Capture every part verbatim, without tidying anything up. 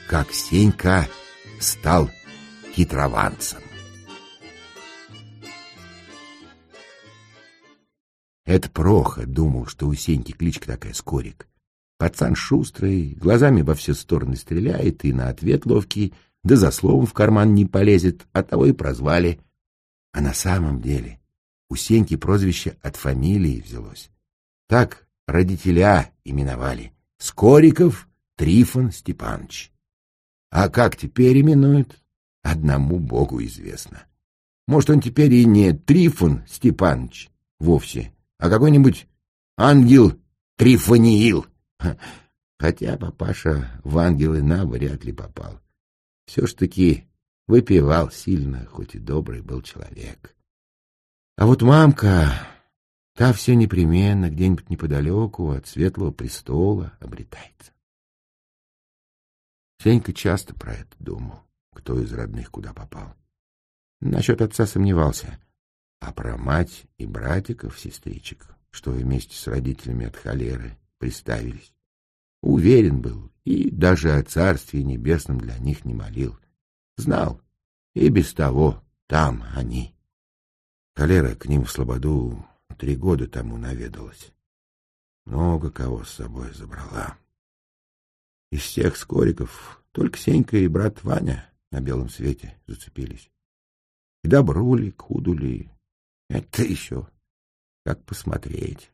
как Сенька стал хитрованцем. Это Проха думал, что у Сеньки кличка такая Скорик. Пацан шустрый, глазами во все стороны стреляет и на ответ ловкий, да за словом в карман не полезет, оттого и прозвали. А на самом деле у Сеньки прозвище от фамилии взялось. Так родителя именовали: Скориков Трифон Степанович. А как теперь именуют, одному Богу известно. Может, он теперь и не Трифон Степанович вовсе, а какой-нибудь ангел Трифониил. Хотя папаша в ангелы на вряд ли попал. Все ж таки выпивал сильно, хоть и добрый был человек. А вот мамка, та все непременно где-нибудь неподалеку от Светлого престола обретается. Сенька часто про это думал, кто из родных куда попал. Насчет отца сомневался, а про мать и братиков, сестричек, что вместе с родителями от холеры приставились, уверен был и даже о Царстве Небесном для них не молил. Знал, и без того там они. Холера к ним в слободу три года тому наведалась. Много кого с собой забрала. Из всех Скориков только Сенька и брат Ваня на белом свете зацепились. К добру ли, к худу ли, это еще как посмотреть.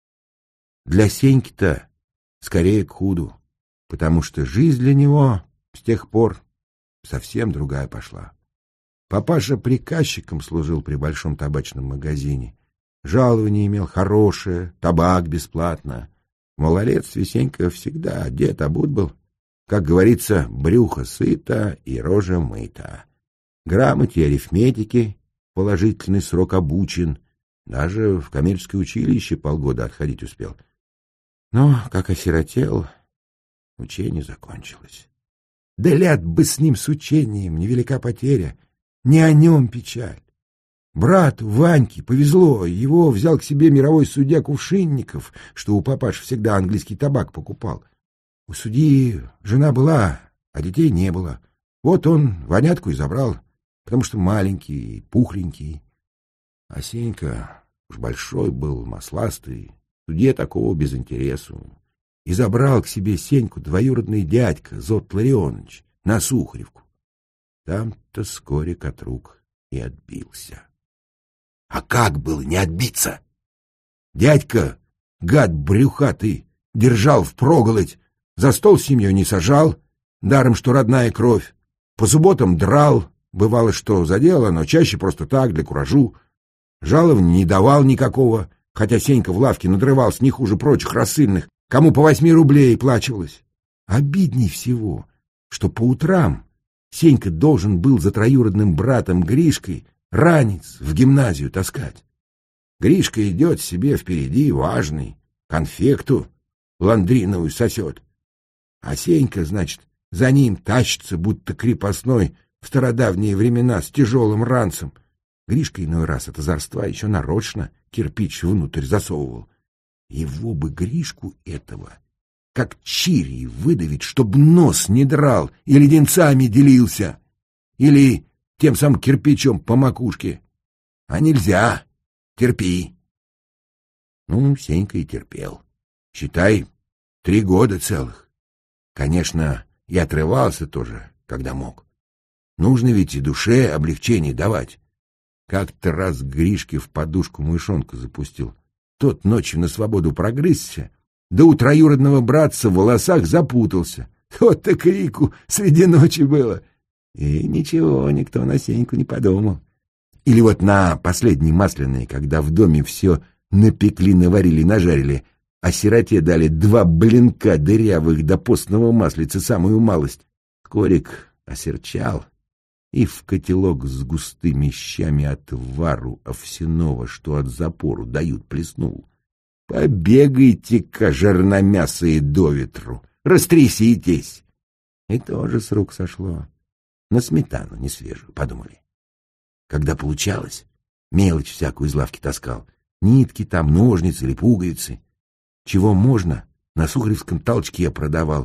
Для Сеньки-то скорее к худу, потому что жизнь для него с тех пор совсем другая пошла. Папаша приказчиком служил при большом табачном магазине. Жалование имел хорошее, табак бесплатно. В малолетстве Сенька всегда одет, обут был. Как говорится, брюхо сыто и рожа мыта. Грамоте и арифметике положительный срок обучен. Даже в коммерческое училище полгода отходить успел. Но, как осиротел, учение закончилось. Да ляд бы с ним с учением, невелика потеря. Не о нем печаль. Брату Ваньке повезло, его взял к себе мировой судья Кувшинников, что у папаш всегда английский табак покупал. У судьи жена была, а детей не было. Вот он Ванятку и забрал, потому что маленький и пухленький. А Сенька уж большой был, масластый, судье такого без интересу. И забрал к себе Сеньку двоюродный дядька Зот Ларионович на Сухаревку. Там-то Скорик от рук и отбился. А как было не отбиться? Дядька, гад брюхатый, держал впроголодь, за стол семью не сажал, даром что родная кровь. По субботам драл, бывало, что за дело, но чаще просто так, для куражу. Жалований не давал никакого, хотя Сенька в лавке надрывался не хуже прочих рассыльных, кому по восьми рублей плачивалось. Обидней всего, что по утрам Сенька должен был за троюродным братом Гришкой ранец в гимназию таскать. Гришка идет себе впереди, важный, конфекту ландриновую сосет. А Сенька, значит, за ним тащится, будто крепостной в стародавние времена с тяжелым ранцем. Гришка иной раз от озорства еще нарочно кирпич внутрь засовывал. Его бы Гришку этого, как чирий, выдавить, чтоб нос не драл и леденцами делился, или тем самым кирпичом по макушке. А нельзя, терпи. Ну, Сенька и терпел. Считай, три года целых. Конечно, и отрывался тоже, когда мог. Нужно ведь и душе облегчение давать. Как-то раз Гришке в подушку мышонка запустил. Тот ночью на свободу прогрызся, да у троюродного братца в волосах запутался. Вот-то крику среди ночи было. И ничего, никто на Сеньку не подумал. Или вот на последней масляной, когда в доме все напекли, наварили, нажарили, а сироте дали два блинка дырявых до постного маслица, самую малость. Скорик осерчал и в котелок с густыми щами отвару овсяного, что от запору дают, плеснул. Побегайте-ка, жирномясые, до ветру, растряситесь. И тоже с рук сошло. На сметану не свежую, подумали. Когда получалось, мелочь всякую из лавки таскал. Нитки там, ножницы или пуговицы. Чего можно, на Сухаревском толчке продавал.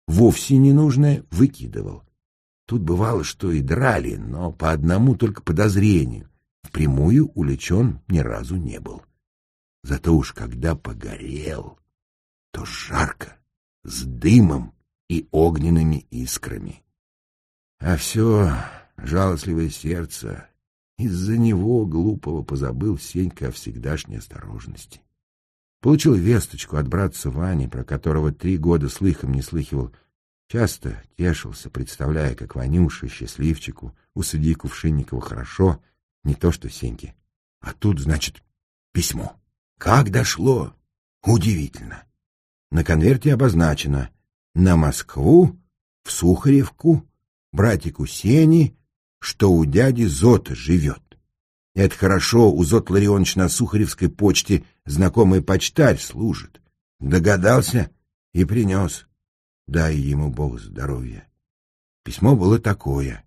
вовсе ненужное выкидывал. Тут бывало, что и драли, но по одному только подозрению. Впрямую уличен ни разу не был. Зато уж когда погорел, то жарко, с дымом и огненными искрами. А все жалостливое сердце из-за него, глупого, позабыл Сенька о всегдашней осторожности. Получил весточку от братца Вани, про которого три года слыхом не слыхивал. Часто тешился, представляя, как Ванюше, счастливчику, у судьи Кувшинникова хорошо, не то что Сеньке. А тут, значит, письмо. Как дошло? Удивительно. На конверте обозначено: на Москву, в Сухаревку, братику Сени, что у дяди Зота живет. Это хорошо, у Зота Ларионовича на Сухаревской почте знакомый почтарь служит. Догадался и принес. Дай ему Бог здоровья. Письмо было такое: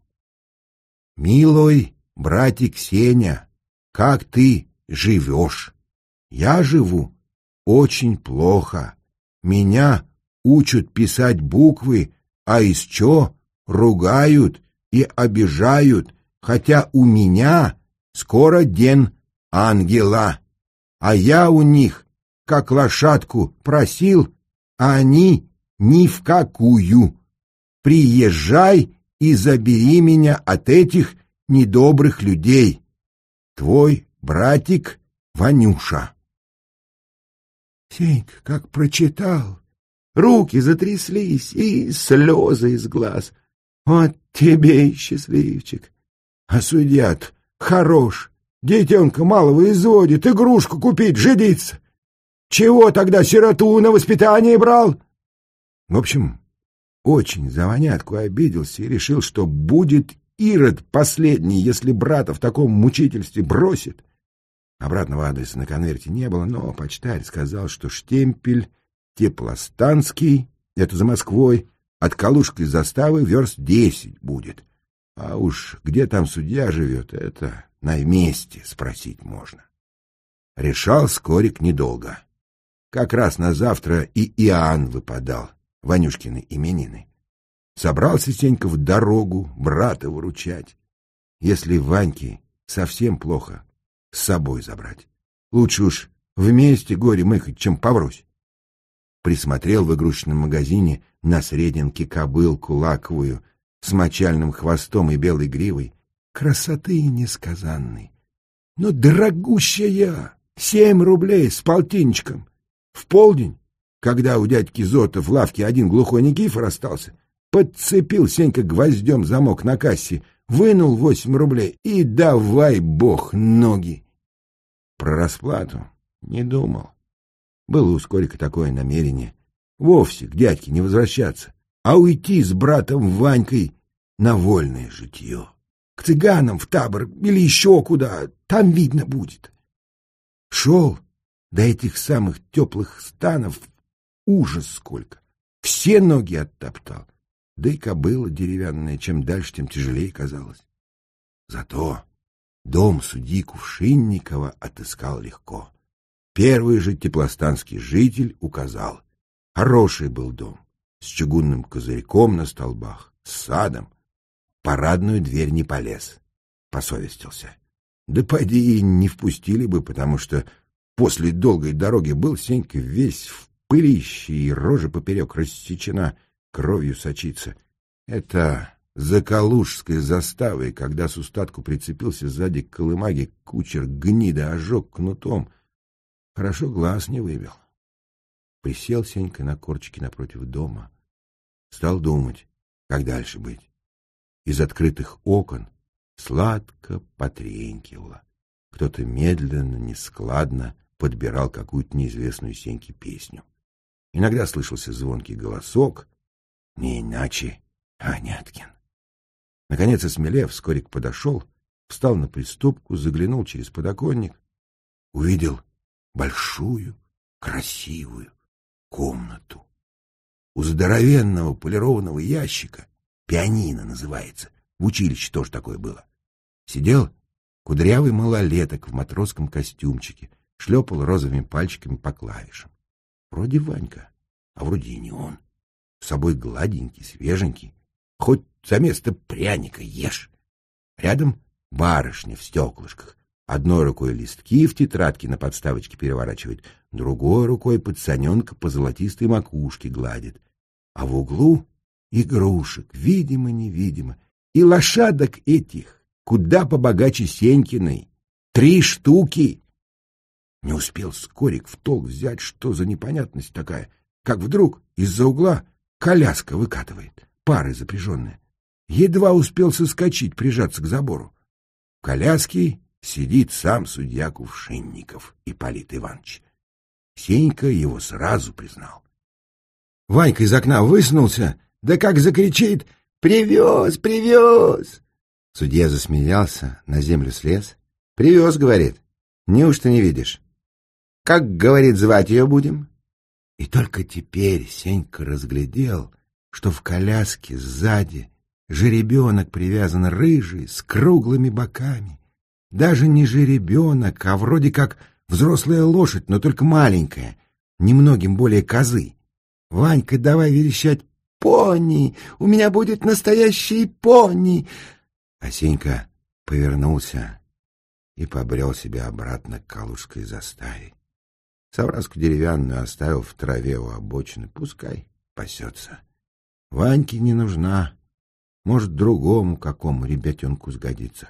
«Милой братик Сеня, как ты живешь? Я живу очень плохо. Меня учат писать буквы, а из чё ругают и обижают, хотя у меня скоро день ангела, а я у них, как лошадку, просил, а они ни в какую. Приезжай и забери меня от этих недобрых людей. Твой братик Ванюша». Сенька, как прочитал, руки затряслись и слезы из глаз. Вот тебе и счастливчик. А судья-то хорош, детенка малого изводит, игрушку купить жидится. Чего тогда сироту на воспитание брал? В общем, очень за Ванятку обиделся и решил, что будет Ирод последний, если брата в таком мучительстве бросит. Обратного адреса на конверте не было, но почтарь сказал, что штемпель Теплостанский, это за Москвой, от Калужской заставы верст десять будет. А уж где там судья живет, это на месте спросить можно. Решал Скорик недолго. Как раз на завтра и Иоанн выпадал, Ванюшкины именины. Собрался Сенька в дорогу брата выручать. Если Ваньке совсем плохо, с собой забрать. Лучше уж вместе горе мыхать, чем поврось. Присмотрел в игрушечном магазине на Среденке кобылку лаковую с мочальным хвостом и белой гривой. Красоты несказанной. Но дорогущая! Семь рублей с полтинничком. В полдень, когда у дядьки Зота в лавке один глухой Никифор остался, подцепил Сенька гвоздем замок на кассе, вынул восемь рублей и давай бог ноги. Про расплату не думал. Было у Скорика такое намерение вовсе к дядьке не возвращаться, а уйти с братом Ванькой на вольное житье. К цыганам в табор или еще куда, там видно будет. Шел до этих самых теплых станов, ужас сколько. Все ноги оттоптал, да и кобыла деревянная, чем дальше, тем тяжелее казалось. Зато дом судьи Кувшинникова отыскал легко. Первый же теплостанский житель указал. Хороший был дом, с чугунным козырьком на столбах, с садом. Парадную дверь не полез, посовестился. Да поди и не впустили бы, потому что после долгой дороги был Сенька весь в пылище и рожа поперек рассечена, кровью сочится. Это за Калужской заставой, когда с устатку прицепился сзади к колымаге, кучер гнида ожег кнутом. Хорошо глаз не выбил. Присел Сенька на корточки напротив дома. Стал думать, как дальше быть. Из открытых окон сладко потренькивало. Кто-то медленно, нескладно подбирал какую-то неизвестную Сеньке песню. Иногда слышался звонкий голосок, не иначе Аняткин. Наконец, осмелев, Скорик подошел, встал на приступку, заглянул через подоконник, увидел большую, красивую комнату. У здоровенного полированного ящика, пианино называется, в училище тоже такое было, сидел кудрявый малолеток в матросском костюмчике, шлепал розовыми пальчиками по клавишам. Вроде Ванька, а вроде и не он. с собой гладенький, свеженький. Хоть за место пряника ешь. Рядом барышня в стеклышках. Одной рукой листки в тетрадке на подставочке переворачивает, другой рукой пацаненка по золотистой макушке гладит. А в углу игрушек, видимо-невидимо. И лошадок этих, куда побогаче Сенькиной. Три штуки. Не успел Скорик в толк взять, что за непонятность такая, как вдруг из-за угла коляска выкатывает, пары запряженная. Едва успел соскочить, прижаться к забору. В коляске сидит сам судья Кувшинников, Ипполит Иванович. Сенька его сразу признал. Ванька из окна высунулся, да как закричит: «Привез, привез!» Судья засмеялся, на землю слез. «Привез, — говорит, — неужто не видишь? Как, — говорит, — звать ее будем?» И только теперь Сенька разглядел, что в коляске сзади жеребенок привязан рыжий, с круглыми боками. Даже не жеребенок, а вроде как взрослая лошадь, но только маленькая, немногим более козы. «Ванька, давай верещать: пони! У меня будет настоящий пони!» А Сенька повернулся и побрел себя обратно к калужской заставе. Совраску деревянную оставил в траве у обочины, пускай пасется. Ваньке не нужна, может, другому какому ребятенку сгодится.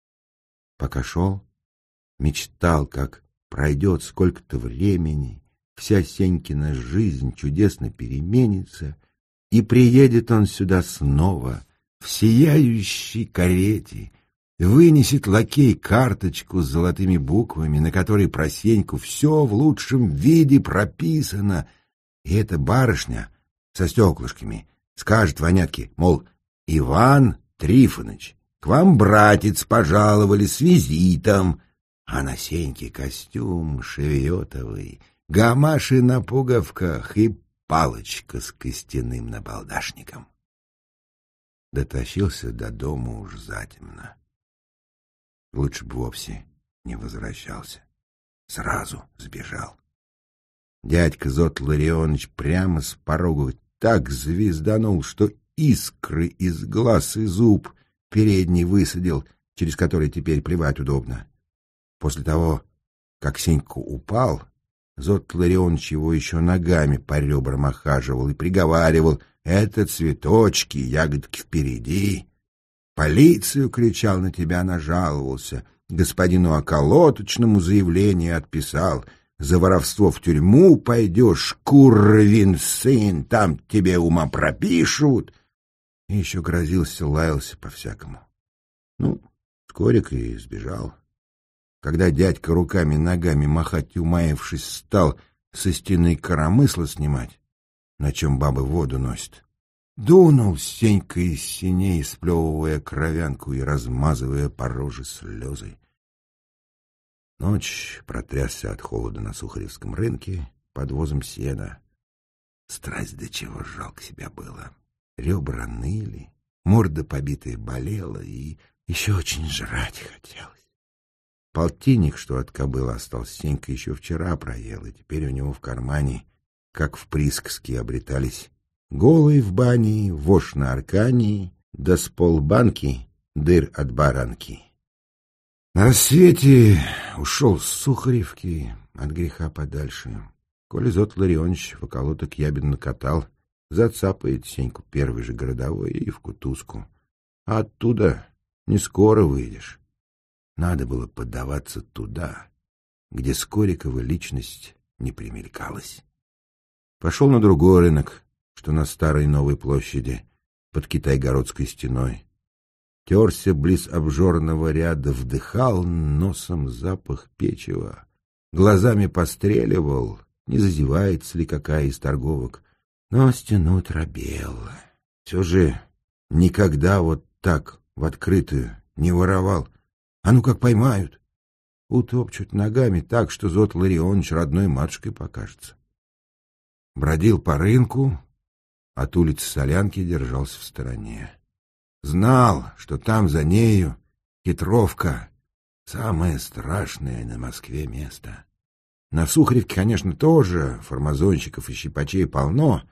Пока шел, мечтал, как пройдет сколько-то времени, вся Сенькина жизнь чудесно переменится, и приедет он сюда снова в сияющей карете, вынесет лакей карточку с золотыми буквами, на которой про Сеньку все в лучшем виде прописано, и эта барышня со стеклышками скажет Ванятке, мол, «Иван Трифоныч, к вам, братец, пожаловали с визитом», а на Сеньке костюм шевиотовый, гамаши на пуговках и палочка с костяным набалдашником. Дотащился до дома уж затемно. Лучше бы вовсе не возвращался. Сразу сбежал. Дядька Зот Ларионыч прямо с порога так звезданул, что искры из глаз и зуб передний высадил, через который теперь плевать удобно. После того, как Сенька упал, Зот Ларионыч его еще ногами по ребрам охаживал и приговаривал: «Это цветочки, ягодки впереди». Полицию кричал на тебя, нажаловался, господину околоточному заявление отписал. За воровство в тюрьму пойдешь, курвин сын, там тебе ума пропишут. И еще грозился, лаялся по-всякому. Ну, Скорик и сбежал. Когда дядька руками-ногами махать умаявшись стал со стены коромысла снимать, на чем бабы воду носят, дунул Сенька из синей, сплевывая кровянку и размазывая по роже слезы. Ночь протрясся от холода на Сухаревском рынке под возом сена. Страсть до чего жалко себя было. Ребра ныли, морда побитая болела, и еще очень жрать хотелось. Полтинник, что от кобылы остался, Сенька еще вчера проел, и теперь у него в кармане, как в присказке, обретались голый в бане, вошь на аркании, да с полбанки дыр от баранки. На рассвете ушел с Сухаревки от греха подальше. Коли Зот Ларионыч в околоток ябед накатал, зацапает Сеньку первый же городовой и в кутузку. А оттуда не скоро выйдешь. Надо было поддаваться туда, где Скорикова личность не примелькалась. Пошел на другой рынок, что на старой Новой площади, под Китайгородской стеной. Терся близ обжорного ряда, вдыхал носом запах печива, глазами постреливал, не зазевается ли какая из торговок, но стену робел. Все же никогда вот так в открытую не воровал. А ну как поймают, утопчут ногами так, что Зот Ларионыч родной матушкой покажется. Бродил по рынку, от улицы Солянки держался в стороне. Знал, что там за нею Хитровка, самое страшное на Москве место. На Сухаревке, конечно, тоже формазонщиков и щипачей полно,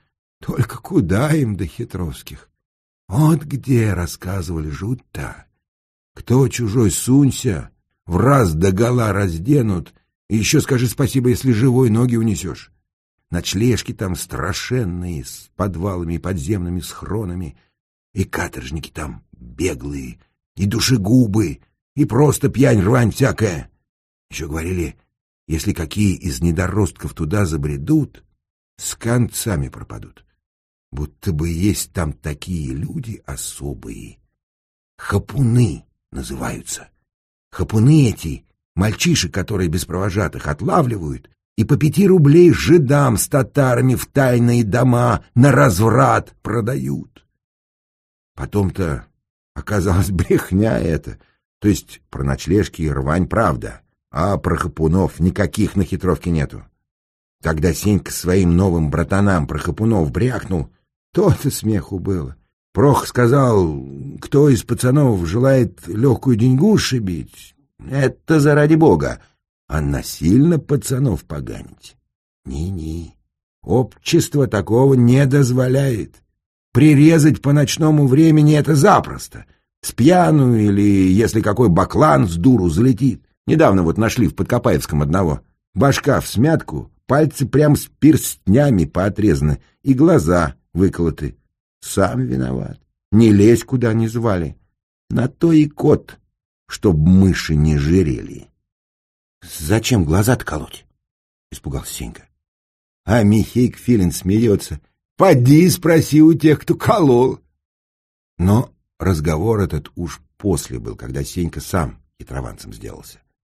Только куда им до хитровских? Вот где, рассказывали, жуть-то. Кто чужой сунься, в раз догола разденут, и еще скажи спасибо, если живой ноги унесешь. Ночлежки там страшенные, с подвалами и подземными схронами, и каторжники там беглые, и душегубы, и просто пьянь-рвань всякая. Еще говорили, если какие из недоростков туда забредут, с концами пропадут. Будто бы есть там такие люди особые. Хапуны называются. Хапуны эти, мальчишек, которые без провожатых отлавливают, и по пяти рублей жидам с татарами в тайные дома на разврат продают. Потом-то оказалось брехня это, то есть про ночлежки и рвань правда, а про хапунов никаких на хитровке нету. Когда Сенька своим новым братанам про хапунов брякнул, то-то смеху было. Прох сказал, кто из пацанов желает легкую деньгу шибить, это заради бога, а насильно пацанов поганить. Ни-ни, общество такого не дозволяет. Прирезать по ночному времени — это запросто. Спьяну или если какой баклан с дуру залетит. Недавно вот нашли в Подкопаевском одного. Башка в смятку, пальцы прям с перстнями поотрезаны и глаза выколоты. Сам виноват. Не лезь, куда не звали. На то и кот, чтоб мыши не жирели. — Зачем глаза-то колоть? — испугался Сенька. А Михейк Филин смеется. — Поди спроси у тех, кто колол. Но разговор этот уж после был, когда Сенька сам хитрованцем сделался.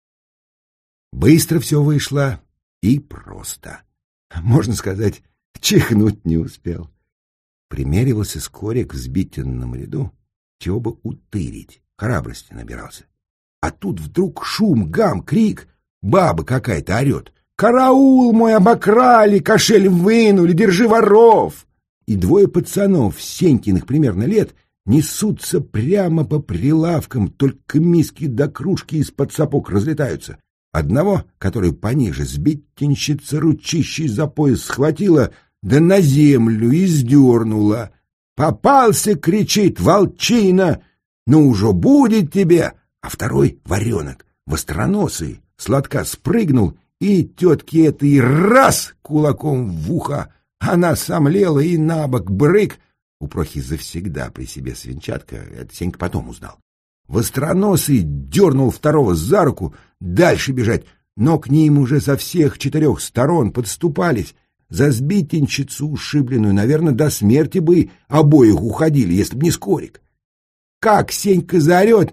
Быстро все вышло и просто. Можно сказать, чихнуть не успел. Примеривался Скорик в сбитенном ряду, чего бы утырить, храбрости набирался. А тут вдруг шум, гам, крик, баба какая-то орет. «Караул мой обокрали, кошель вынули, держи воров!» И двое пацанов, Сенькиных примерно лет, несутся прямо по прилавкам, только миски до кружки из-под сапог разлетаются. Одного, который пониже, сбитенщица ручищей за пояс схватила, да на землю и сдернула. «Попался!» — кричит, «волчина! Ну уже будет тебе!» А второй, варенок, востроносый, сладко спрыгнул, и тетке этой раз кулаком в ухо. Она сомлела и набок брык. У Прохи завсегда при себе свинчатка, это Сенька потом узнал. Востроносый дернул второго за руку, дальше бежать, но к ним уже со всех четырех сторон подступались. За сбитенщицу ушибленную, наверное, до смерти бы обоих уходили, если б не Скорик. Как Сенька заорет: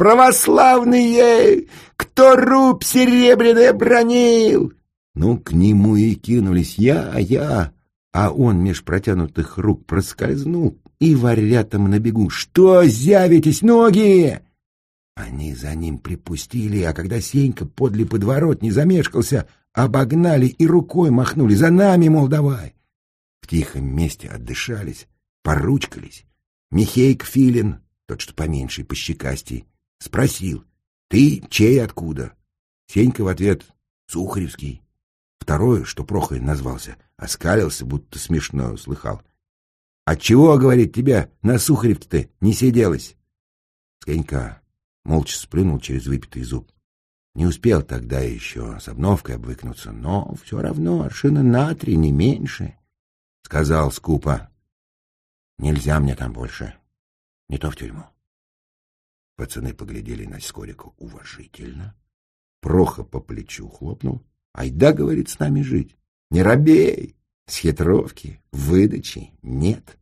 «Православные! Кто рубь серебряное бронил?» Ну, к нему и кинулись я, я, а он меж протянутых рук проскользнул и варятам на бегу: «Что зявитесь, ноги?» Они за ним припустили, а когда Сенька подле подворот не замешкался, обогнали и рукой махнули: «За нами, мол, давай!» В тихом месте отдышались, поручкались. Михейк Филин, тот, что поменьше и пощекастей, спросил: «Ты чей, откуда?» Сенька в ответ: «Сухаревский». Второй, что Прохой назвался, оскалился, будто смешно услыхал: «Отчего, — говорит, — тебя на Сухаревке-то не сиделось?» Скенька молча сплюнул через выпитый зуб. Не успел тогда еще с обновкой обвыкнуться, но все равно аршина на три, не меньше. Сказал скупо: «Нельзя мне там больше, не то в тюрьму». Пацаны поглядели на Скорика уважительно. Проха по плечу хлопнул: «Айда, — говорит, — с нами жить. Не робей, с хитровки, выдачи нет».